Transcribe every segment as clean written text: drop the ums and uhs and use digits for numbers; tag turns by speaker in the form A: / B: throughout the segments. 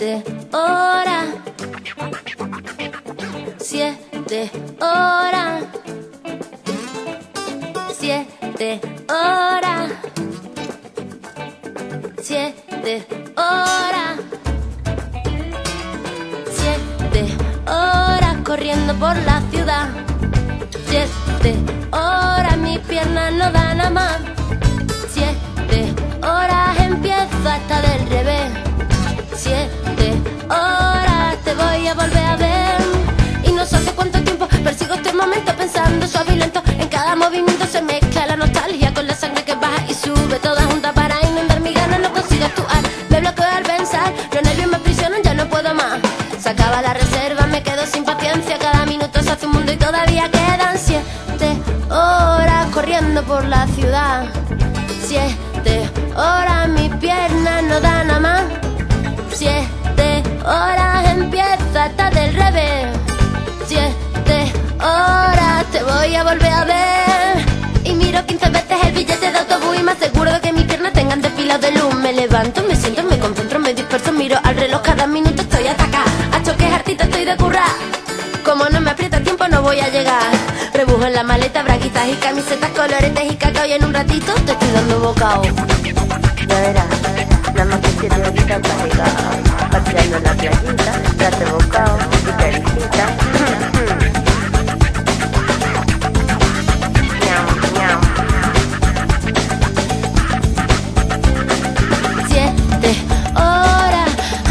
A: horas, 7 horas, 7 horas, 7 horas, 7 horas corriendo por la ciudad. 7 horas, mis piernas no dan a más. 7 horas, empiezo hasta del revés. 7 horas, te voy a volver a ver. Y no sé hace cuánto tiempo persigo este momento, pensando suave y lento. En cada movimiento se mezcla la nostalgia con la sangre que baja y sube toda junta para inundar mi ganas. No consigo actuar, me bloqueo al pensar. Los nervios me aprisionan, ya no puedo más. Se acaba la reserva, me quedo sin paciencia. Cada minuto se hace un mundo y todavía quedan 7 horas corriendo por la ciudad. 7 horas, mis piernas no dan a más. 7 horas, empieza hasta del revés. 7 horas, te voy a volver a ver. Y miro 15 veces el billete de autobús y me aseguro de que mis piernas tengan desfilados de luz. Me levanto, me siento, me concentro, me disperso, miro al reloj, cada minuto estoy atacada. A choques hartita estoy de currar. Como no me aprieta el tiempo no voy a llegar. Rebujo en la maleta, braguitas y camisetas, coloretes y cacao. Y en un ratito te estoy dando bocado.
B: Ya verás, nada más que 7 horitas para llegar, paseando en la playita, darte bocado y caricita. Ñam, ñam.
A: 7 horas,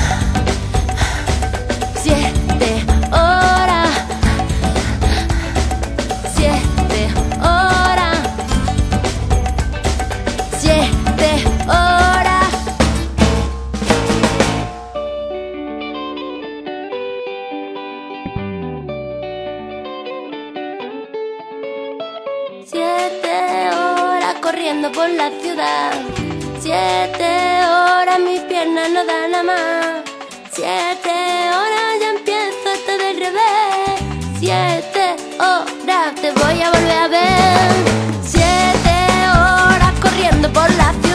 A: 7 horas, 7 horas, 7 horas. Siete horas corriendo por la ciudad. 7 horas, mis piernas no dan a más. 7 horas, ya empiezo esto del revés. 7 horas, te voy a volver a ver. 7 horas corriendo por la ciudad.